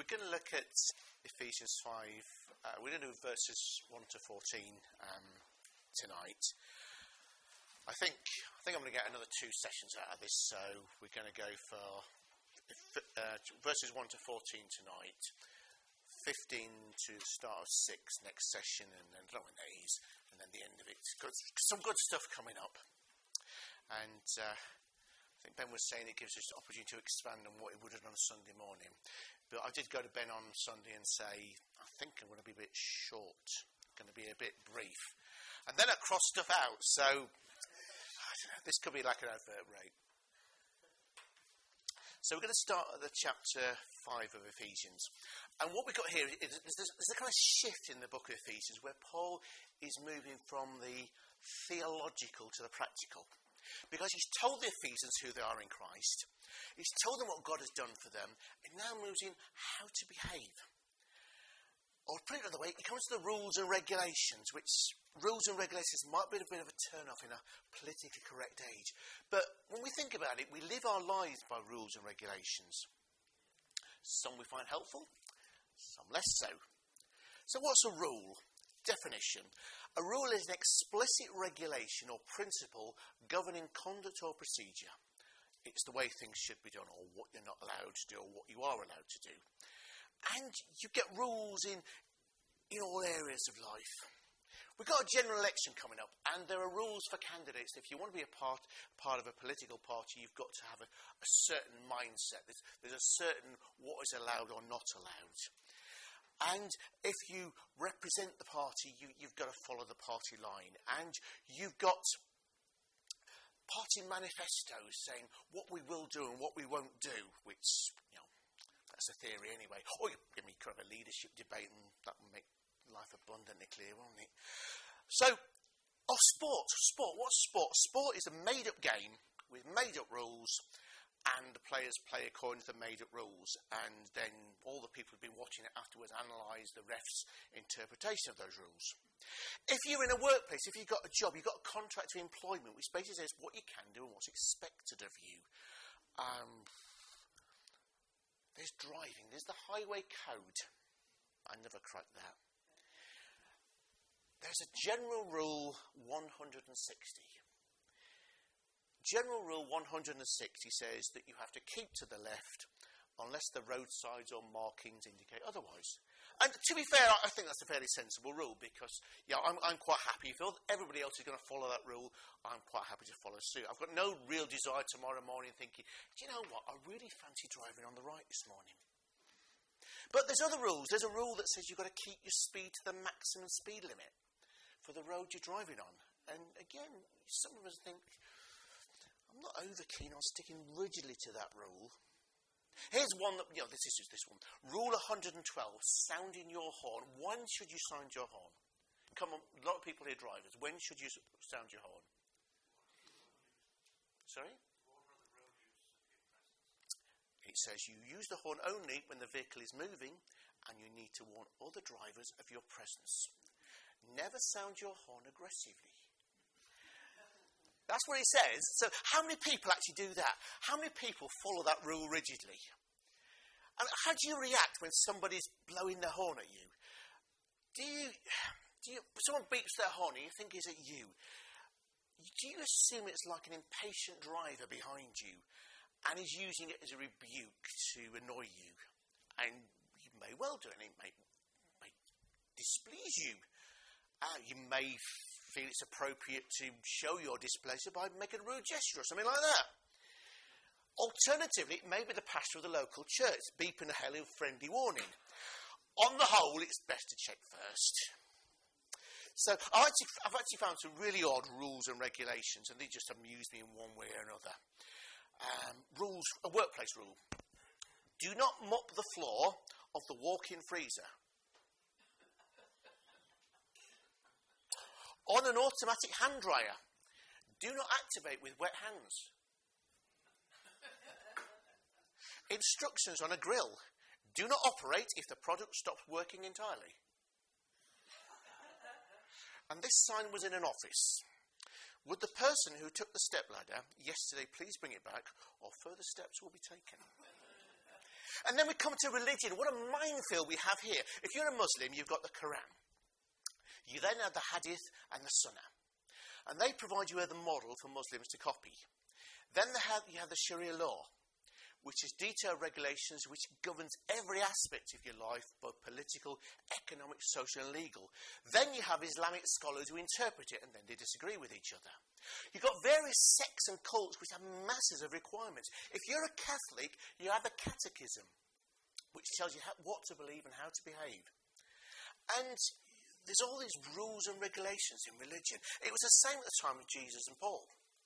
We're going to look at Ephesians 5. We're going to do verses 1 to 14 tonight. I think I'm going to get another 2 sessions out of this, so we're going to go for verses 1 to 14 tonight, 15 to the start of 6 next session, and then days, and then the end of it. Got some good stuff coming up. And I think Ben was saying it gives us the opportunity to expand on what he would have done on Sunday morning. But I did go to Ben on Sunday and say, I think I'm going to be a bit short, going to be a bit brief. And then I crossed stuff out, so I don't know, this could be like an advert rate. So we're going to start at the chapter 5 of Ephesians. And what we've got here is there's a kind of shift in the book of Ephesians where Paul is moving from the theological to the practical. Because he's told the Ephesians who they are in Christ. He's told them what God has done for them. And now moves in how to behave. Or put it another way, he comes to the rules and regulations, which rules and regulations might be a bit of a turn-off in a politically correct age. But when we think about it, we live our lives by rules and regulations. Some we find helpful, some less so. So what's a rule? Definition. A rule is an explicit regulation or principle governing conduct or procedure. It's the way things should be done, or what you're not allowed to do, or what you are allowed to do. And you get rules in all areas of life. We've got a general election coming up, and there are rules for candidates. If you want to be a part of a political party, you've got to have a certain mindset. There's a certain what is allowed or not allowed. And if you represent the party, you've got to follow the party line. And you've got party manifestos saying what we will do and what we won't do, which, that's a theory anyway. Or you give me kind of a leadership debate, and that will make life abundantly clear, won't it? So, sport. What's sport? Sport is a made-up game with made-up rules, and the players play according to the made-up rules. And then all the people who've been watching it afterwards analyse the ref's interpretation of those rules. If you're in a workplace, if you've got a job, you've got a contract of employment, which basically says what you can do and what's expected of you. There's driving. There's the highway code. I never cracked that. There's a general rule 160. General rule 160 says that you have to keep to the left unless the roadsides or markings indicate otherwise. And to be fair, I think that's a fairly sensible rule because, I'm quite happy. If everybody else is going to follow that rule, I'm quite happy to follow suit. I've got no real desire tomorrow morning thinking, do you know what, I really fancy driving on the right this morning. But there's other rules. There's a rule that says you've got to keep your speed to the maximum speed limit for the road you're driving on. And again, some of us think, I'm not over keen on sticking rigidly to that rule. Here's one that, this is just this one. Rule 112, sounding your horn. When should you sound your horn? Come on, a lot of people here drivers. When should you sound your horn? Sorry? It says you use the horn only when the vehicle is moving and you need to warn other drivers of your presence. Never sound your horn aggressively. That's what it says. So how many people actually do that? How many people follow that rule rigidly? And how do you react when somebody's blowing their horn at you? Do you someone beeps their horn and you think, is it you? Do you assume it's like an impatient driver behind you and he's using it as a rebuke to annoy you? And you may well do, and it may displease you. You may feel it's appropriate to show your displeasure by making a rude gesture or something like that. Alternatively, it may be the pastor of the local church beeping a hello friendly warning. On the whole, it's best to check first. So I've actually found some really odd rules and regulations, and they just amuse me in one way or another. Rules, a workplace rule. Do not mop the floor of the walk-in freezer. On an automatic hand dryer, do not activate with wet hands. Instructions on a grill. Do not operate if the product stops working entirely. And this sign was in an office. Would the person who took the stepladder yesterday please bring it back, or further steps will be taken? And then we come to religion. What a minefield we have here. If you're a Muslim, you've got the Quran. You then have the Hadith and the Sunnah. And they provide you with a model for Muslims to copy. Then you have the Sharia law, which is detailed regulations which governs every aspect of your life, both political, economic, social and legal. Then you have Islamic scholars who interpret it, and then they disagree with each other. You've got various sects and cults which have masses of requirements. If you're a Catholic, you have the Catechism, which tells you what to believe and how to behave. And there's all these rules and regulations in religion. It was the same at the time of Jesus and Paul.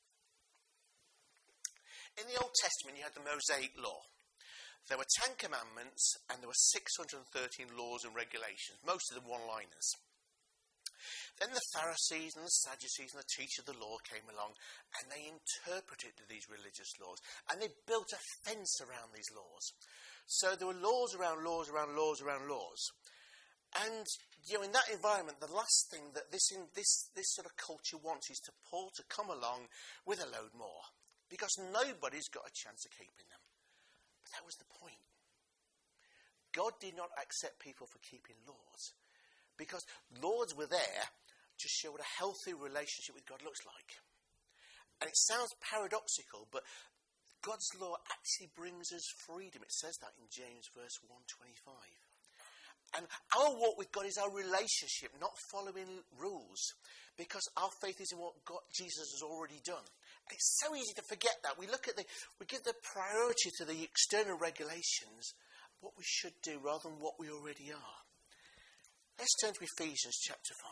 In the Old Testament, you had the Mosaic Law. There were 10 commandments and there were 613 laws and regulations, most of them one-liners. Then the Pharisees and the Sadducees and the teachers of the law came along and they interpreted these religious laws and they built a fence around these laws. So there were laws around laws around laws around laws. And, in that environment, the last thing that this sort of culture wants is to Paul to come along with a load more. Because nobody's got a chance of keeping them. But that was the point. God did not accept people for keeping laws. Because laws were there to show what a healthy relationship with God looks like. And it sounds paradoxical, but God's law actually brings us freedom. It says that in James verse 1:25. And our walk with God is our relationship, not following rules. Because our faith is in what Jesus has already done. And it's so easy to forget that. We give the priority to the external regulations, what we should do rather than what we already are. Let's turn to Ephesians chapter 5.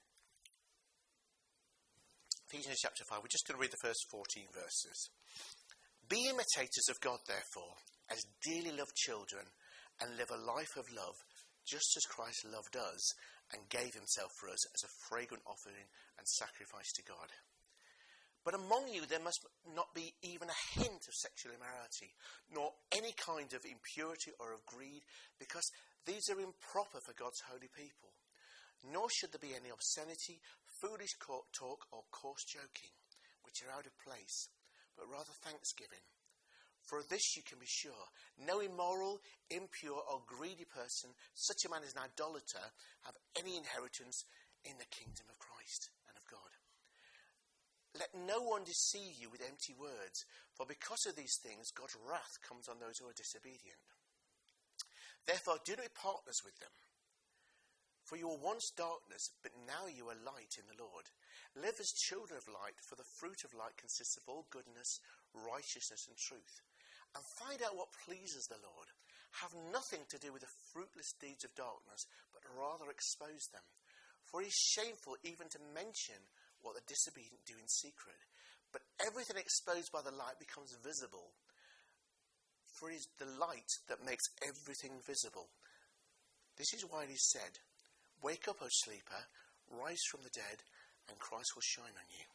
Ephesians chapter 5. We're just going to read the first 14 verses. Be imitators of God, therefore, as dearly loved children, and live a life of love, just as Christ loved us and gave himself for us as a fragrant offering and sacrifice to God. But among you there must not be even a hint of sexual immorality, nor any kind of impurity or of greed, because these are improper for God's holy people. Nor should there be any obscenity, foolish talk, or coarse joking, which are out of place, but rather thanksgiving. For of this you can be sure, no immoral, impure, or greedy person, such a man as an idolater, have any inheritance in the kingdom of Christ and of God. Let no one deceive you with empty words, for because of these things God's wrath comes on those who are disobedient. Therefore do not be partners with them. For you were once darkness, but now you are light in the Lord. Live as children of light, for the fruit of light consists of all goodness, righteousness and truth. And find out what pleases the Lord. Have nothing to do with the fruitless deeds of darkness, but rather expose them. For it is shameful even to mention what the disobedient do in secret. But everything exposed by the light becomes visible. For it is the light that makes everything visible. This is why it is said, wake up, O sleeper, rise from the dead, and Christ will shine on you.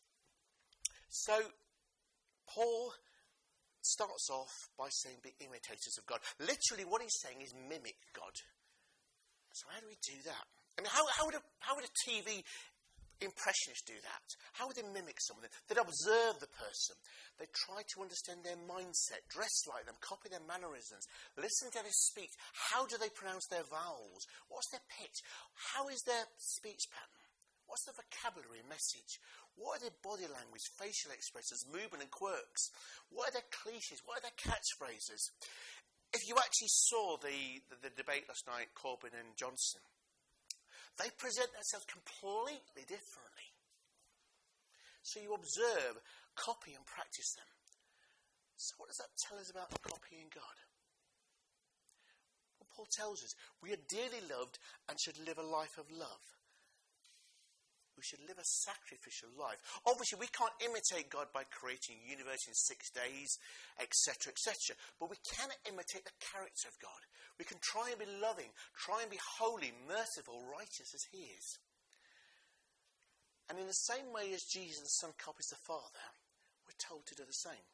So, Paul starts off by saying be imitators of God. Literally what he's saying is mimic God. So how do we do that? I mean, how would a TV impressionist do that? How would they mimic someone? They'd observe the person. They'd try to understand their mindset, dress like them, copy their mannerisms, listen to their speech. How do they pronounce their vowels? What's their pitch? How is their speech pattern? What's the vocabulary and message? What are their body language, facial expressions, movement and quirks? What are their cliches? What are their catchphrases? If you actually saw the debate last night, Corbyn and Johnson, they present themselves completely differently. So you observe, copy and practice them. So what does that tell us about copying God? Well, Paul tells us we are dearly loved and should live a life of love. We should live a sacrificial life. Obviously, we can't imitate God by creating a universe in 6 days, etc., etc. But we can imitate the character of God. We can try and be loving, try and be holy, merciful, righteous as he is. And in the same way as Jesus the Son copies the Father, we're told to do the same.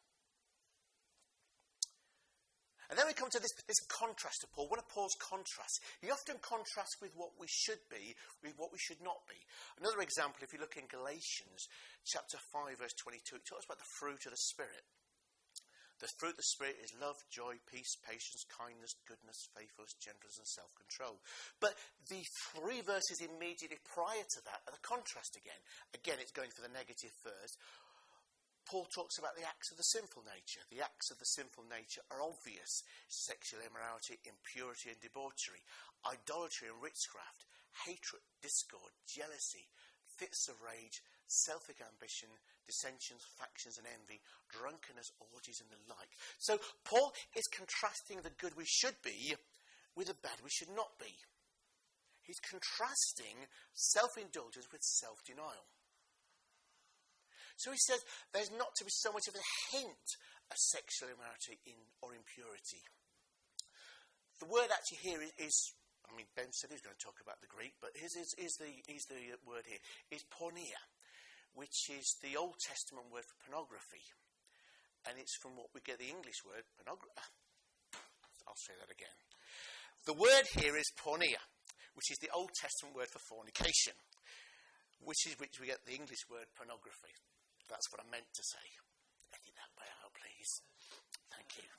And then we come to this contrast of Paul. One of Paul's contrasts. He often contrasts with what we should be, with what we should not be. Another example, if you look in Galatians chapter 5, verse 22, it talks about the fruit of the Spirit. The fruit of the Spirit is love, joy, peace, patience, kindness, goodness, faithfulness, gentleness and self-control. But the 3 verses immediately prior to that are the contrast again. Again, it's going for the negative first. Paul talks about the acts of the sinful nature. The acts of the sinful nature are obvious. Sexual immorality, impurity and debauchery, idolatry and witchcraft, hatred, discord, jealousy, fits of rage, selfish ambition, dissensions, factions and envy, drunkenness, orgies and the like. So Paul is contrasting the good we should be with the bad we should not be. He's contrasting self-indulgence with self-denial. So he says there's not to be so much of a hint of sexual immorality or impurity. The word actually here is Ben said he's going to talk about the Greek, but here's the word here, is porneia, which is the Old Testament word for pornography. And it's from what we get the English word, I'll say that again. The word here is porneia, which is the Old Testament word for fornication, which we get the English word pornography. That's what I meant to say. Edit that bit out, please. Thank you.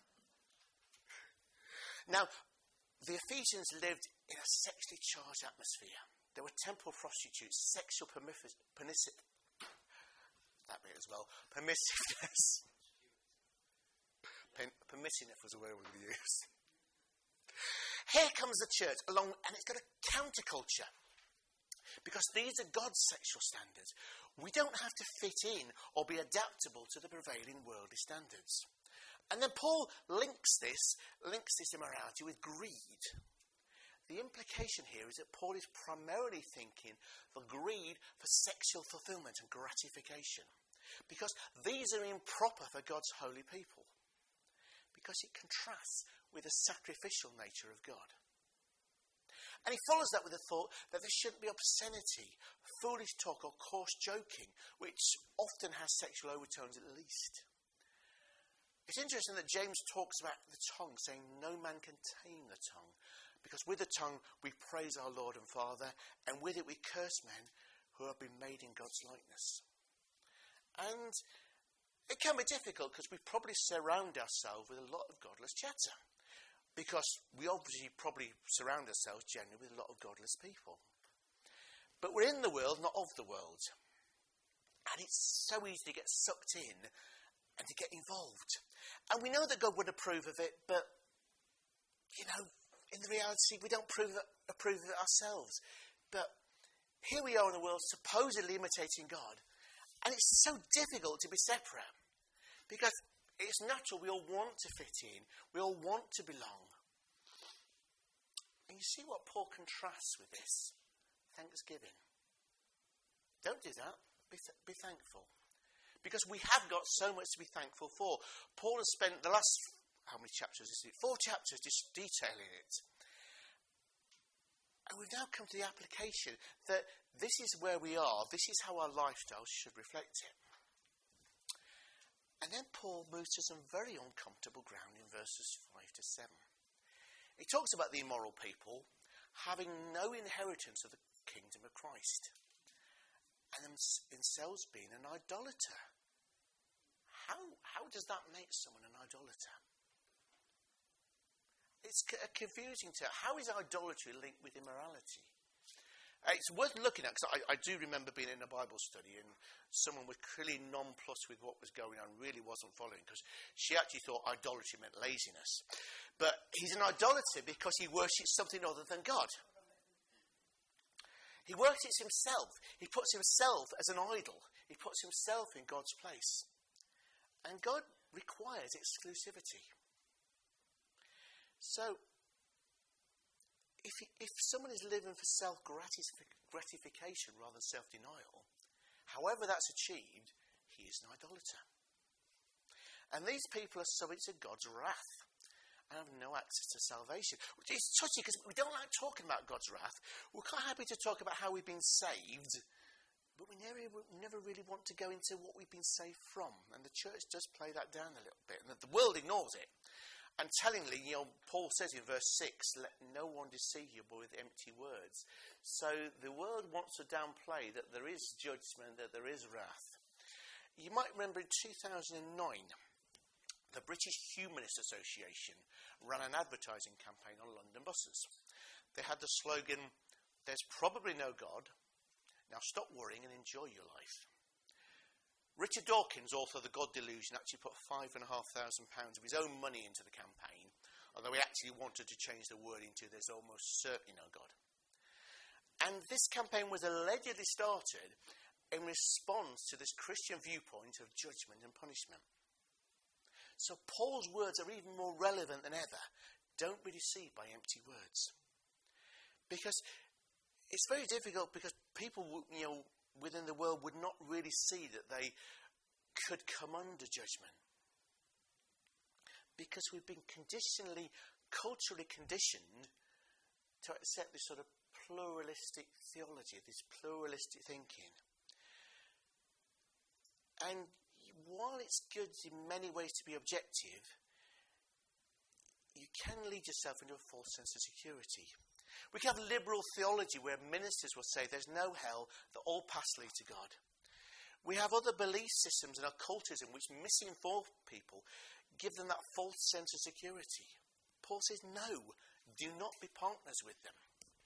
Now, the Ephesians lived in a sexually charged atmosphere. There were temple prostitutes, sexual permissiveness. Permissiveness was a word we would use. Here comes the church along, and it's got a counterculture. Because these are God's sexual standards. We don't have to fit in or be adaptable to the prevailing worldly standards. And then Paul links this immorality with greed. The implication here is that Paul is primarily thinking for greed for sexual fulfillment and gratification. Because these are improper for God's holy people. Because it contrasts with the sacrificial nature of God. And he follows that with the thought that there shouldn't be obscenity, foolish talk or coarse joking, which often has sexual overtones at least. It's interesting that James talks about the tongue, saying no man can tame the tongue, because with the tongue we praise our Lord and Father, and with it we curse men who have been made in God's likeness. And it can be difficult because we probably surround ourselves with a lot of godless chatter, because we obviously probably surround ourselves generally with a lot of godless people. But we're in the world, not of the world. And it's so easy to get sucked in and to get involved. And we know that God would approve of it, but, in the reality, we don't approve of it ourselves. But here we are in a world supposedly imitating God, and it's so difficult to be separate, because it's natural, we all want to fit in, we all want to belong. And you see what Paul contrasts with this? Thanksgiving. Don't do that, be thankful. Because we have got so much to be thankful for. Paul has spent the last, how many chapters is it? 4 chapters just detailing it. And we've now come to the application that this is where we are. This is how our lifestyle should reflect it. And then Paul moves to some very uncomfortable ground in verses 5 to 7. He talks about the immoral people having no inheritance of the kingdom of Christ, and themselves being an idolater. How does that make someone an idolater? It's confusing to how is idolatry linked with immorality? It's worth looking at, because I do remember being in a Bible study and someone was clearly nonplussed with what was going on, really wasn't following, because she actually thought idolatry meant laziness. But he's an idolater because he worships something other than God. He worships himself. He puts himself as an idol. He puts himself in God's place. And God requires exclusivity. So, if someone is living for self-gratification rather than self-denial, however that's achieved, he is an idolater. And these people are subject to God's wrath and have no access to salvation. Which is touchy because we don't like talking about God's wrath. We're quite happy to talk about how we've been saved, but we never really want to go into what we've been saved from. And the church does play that down a little bit, and the world ignores it. And tellingly, Paul says in verse 6, let no one deceive you with empty words. So the world wants to downplay that there is judgment, that there is wrath. You might remember in 2009, the British Humanist Association ran an advertising campaign on London buses. They had the slogan, "There's probably no God. Now stop worrying and enjoy your life." Richard Dawkins, author of The God Delusion, actually put £5,500 of his own money into the campaign, although he actually wanted to change the wording to "There's almost certainly no God." And this campaign was allegedly started in response to this Christian viewpoint of judgment and punishment. So Paul's words are even more relevant than ever. Don't be deceived by empty words. Because it's very difficult, because people, within the world would not really see that they could come under judgment. Because we've been culturally conditioned to accept this sort of pluralistic theology, this pluralistic thinking. And while it's good in many ways to be objective, you can lead yourself into a false sense of security. We can have liberal theology where ministers will say there's no hell, that all paths lead to God. We have other belief systems and occultism which misinform people, give them that false sense of security. Paul says, no, do not be partners with them.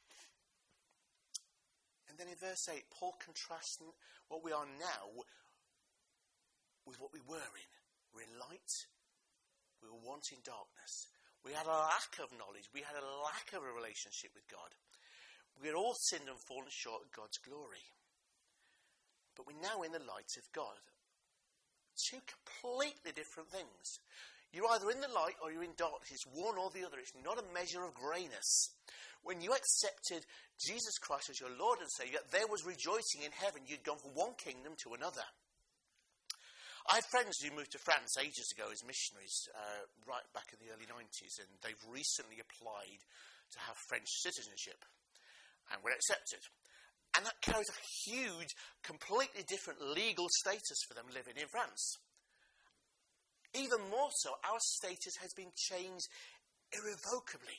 And then in verse 8, Paul contrasts what we are now with what we were in. We're in light, we were once in darkness. We had a lack of knowledge, we had a lack of a relationship with God. We had all sinned and fallen short of God's glory. But we're now in the light of God. Two completely different things. You're either in the light or you're in darkness. It's one or the other. It's not a measure of greyness. When you accepted Jesus Christ as your Lord and Saviour, there was rejoicing in heaven. You'd gone from one kingdom to another. I had friends who moved to France ages ago as missionaries, right back in the early 90s, and they've recently applied to have French citizenship and were accepted. And that carries a huge, completely different legal status for them living in France. Even more so, our status has been changed irrevocably.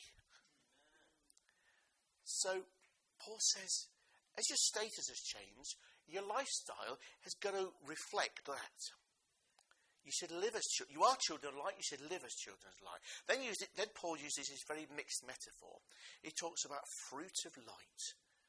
So, Paul says, as your status has changed, your lifestyle has got to reflect that. You should live as children. You are children of light. You should live as children of light. Then Paul uses this very mixed metaphor. He talks about fruit of light.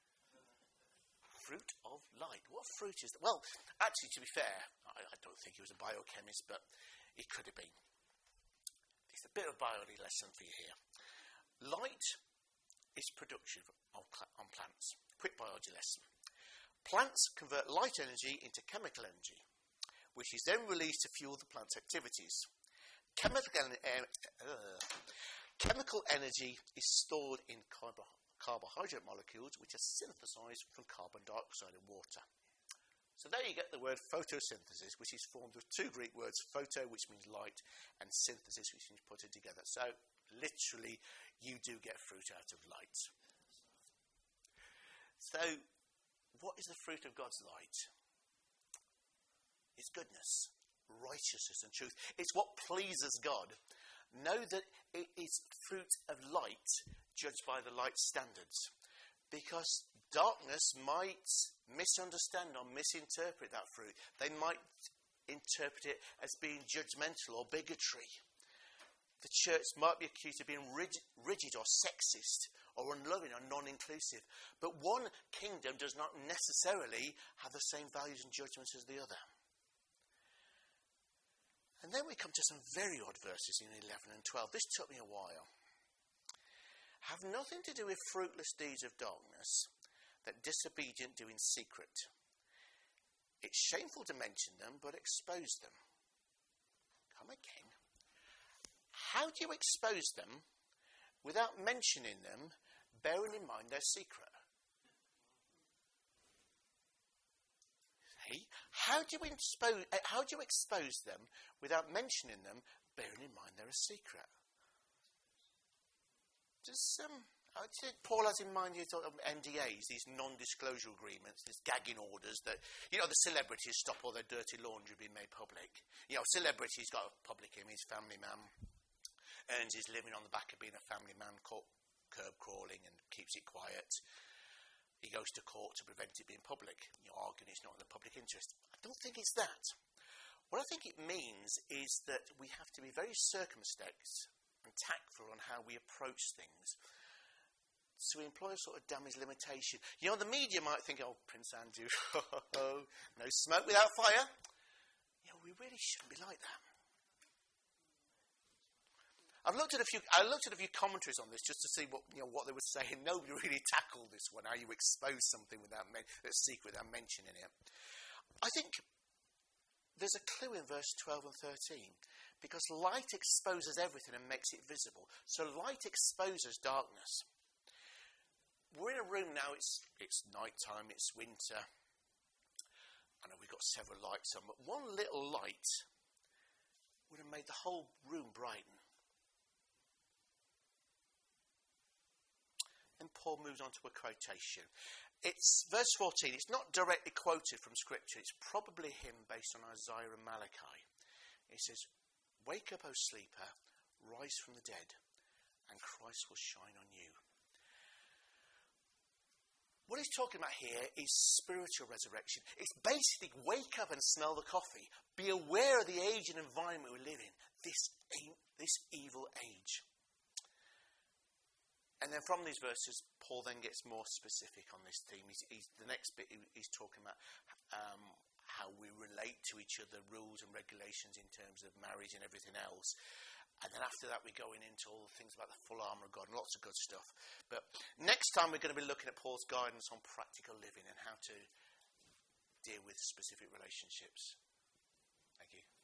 Fruit of light. What fruit is that? Well, actually, to be fair, I don't think he was a biochemist, but he could have been. It's a bit of a biology lesson for you here. Light is production on plants. Quick biology lesson. Plants convert light energy into chemical energy, which is then released to fuel the plant's activities. Chemical energy is stored in carbohydrate molecules, which are synthesized from carbon dioxide and water. So there you get the word photosynthesis, which is formed of two Greek words, photo, which means light, and synthesis, which means putting together. So literally, you do get fruit out of light. So what is the fruit of God's light? It's goodness, righteousness and truth. It's what pleases God. Know that it is fruit of light judged by the light standards. Because darkness might misunderstand or misinterpret that fruit. They might interpret it as being judgmental or bigotry. The church might be accused of being rigid or sexist or unloving or non-inclusive. But one kingdom does not necessarily have the same values and judgments as the other. And then we come to some very odd verses in 11 and 12. This took me a while. Have nothing to do with fruitless deeds of darkness that disobedient do in secret. It's shameful to mention them, but expose them. Come again. How do you expose them without mentioning them, bearing in mind their secret? How do you expose them without mentioning them, bearing in mind they're a secret? Paul has in mind his NDAs, these non-disclosure agreements, these gagging orders that, the celebrities stop all their dirty laundry being made public. Celebrities got a public image, family man, earns his living on the back of being a family man, curb crawling and keeps it quiet. He goes to court to prevent it being public. You're arguing it's not in the public interest. I don't think it's that. What I think it means is that we have to be very circumspect and tactful on how we approach things. So we employ a sort of damage limitation. You know, the media might think, oh, Prince Andrew, no smoke without fire. You know, we really shouldn't be like that. I looked at a few commentaries on this just to see what they were saying. Nobody really tackled this one, how you expose something that's secret without mentioning it. I think there's a clue in verse 12 and 13, because light exposes everything and makes it visible. So light exposes darkness. We're in a room now, it's night time, it's winter. I know we've got several lights on, but one little light would have made the whole room brighten. And Paul moves on to a quotation. It's verse 14. It's not directly quoted from Scripture. It's probably him based on Isaiah and Malachi. It says, "Wake up, O sleeper, rise from the dead, and Christ will shine on you." What he's talking about here is spiritual resurrection. It's basically wake up and smell the coffee. Be aware of the age and environment we live in. This evil age. And then from these verses, Paul then gets more specific on this theme. The next bit, he's talking about how we relate to each other, rules and regulations in terms of marriage and everything else. And then after that, we're going into all the things about the full armour of God and lots of good stuff. But next time, we're going to be looking at Paul's guidance on practical living and how to deal with specific relationships. Thank you.